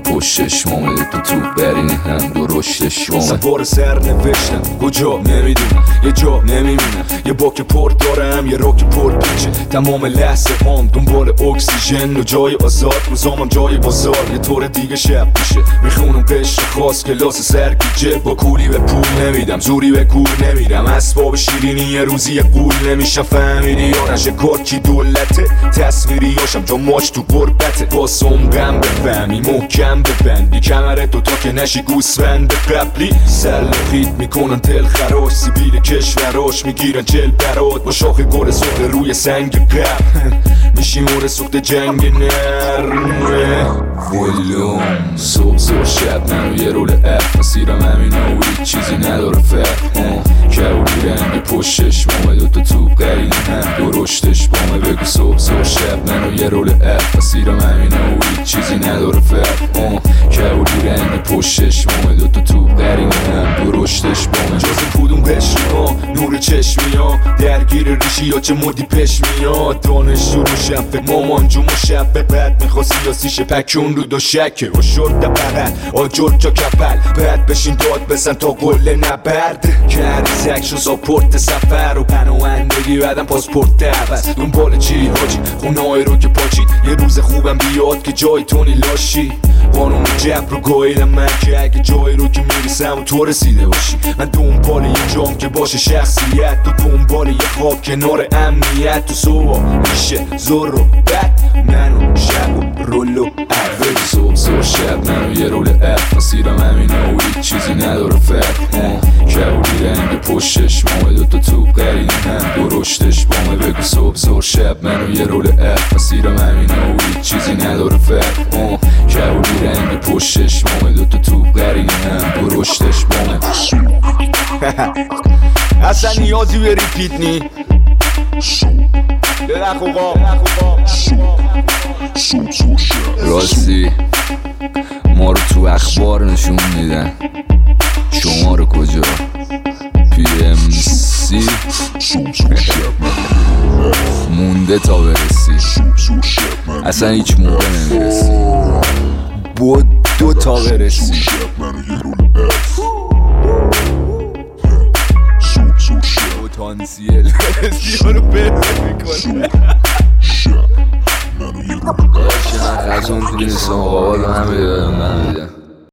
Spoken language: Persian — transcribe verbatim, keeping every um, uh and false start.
پشتش مامده تو تو برین هم درشتش مامده. سوار سر نوشتم کجا نمیدونم، یه جا نمیبینم، یه باک پر دارم یه راک پر پیچه. تمام لحظه هم دنبال اکسیژن و جای آزاد، روزامم جای بازار یه طور دیگه شب میشه. میخونم قشر خاص کلاس سرگیجه، با کولی به پول نمیدم زوری به کور نمیرم. اسباب شیرینی یه روزی یه قول نمیشم، فهمیدی یا نشه کار کی دولته. تصویری هاشم جا ماش تو قربته، باسم غم بفهمی محکم ببندی کمره تو تا که نشی گوسفند قبلی. سلخیت میکنن دل خراش، سیبیل کشوراش میگیرن جل برات با شاخ گل سخت روی سنگ قبل. میشی مور سخت جنگ نرمه ولوم صبح صبح شب منو یه رول اف مسیرم همینه و هیچ چیزی نداره فرق. کبولی رنگ پشتش مامه دوتا توب قرینه هم درشتش بامه. بگو صبح صبح شب منو یه رول اف مسیرم همینه و هیچ چیزی نداره فرق. کبولی رنگ پشتش مامه دوتا توب قرینه هم درشتش بامه. جز کدوم قشری ها نور چشمی ها درگیر ریشی ها چه مدی پش میاد. دانش رو شب مامان جو مشبه بعد میخواستی یا سیشه پکون رو دو شکه و شرد بغل آجر جا کپل. بعد بشین داد بزن تا قله نبرد کردی زکشو ساپورت سفر و پناهندگی بعدم پاسپورت عوض. دنبال چی حاجی خونای رو که پاچید یه روز خوبم بیاد که جای تونی لاشی. قانون جبر رو گاییدم من که اگه جایی رو که میرسم و تو رسیده باشی. من دنبال یه جام که باشه شخصیت، تو دنبال یه خواب کنار امنیت. تو صبح میشه زور و بد منو شب و رول و عوض. صبح صبح شب منو یه رول اف مسیرم همینه و هیچ چیزی نداره فرق. کبولی رنگ پشتش مامه دوتا توب قرینه هم درشتش بامه. بگو صبح صبح شب منو یه رول اف مسیرم همینه و هیچ چیزی نداره فرق. کبولی رنگ پشتش مامه دوتا توب قرینه هم درشتش بامه. اصلا نیازی به ریپیت نی خوبا راستی ما رو تو اخبار نشون میدن، شما رو کجا؟ پی ام سی مونده تا برسی، اصلا هیچ موقع نمیرسی. بود دو تا برسی. پتانسیل برسی رو بهتر میکنه. داشت من خزون تو نیستم آقا رو هم بیدارم نمیدم.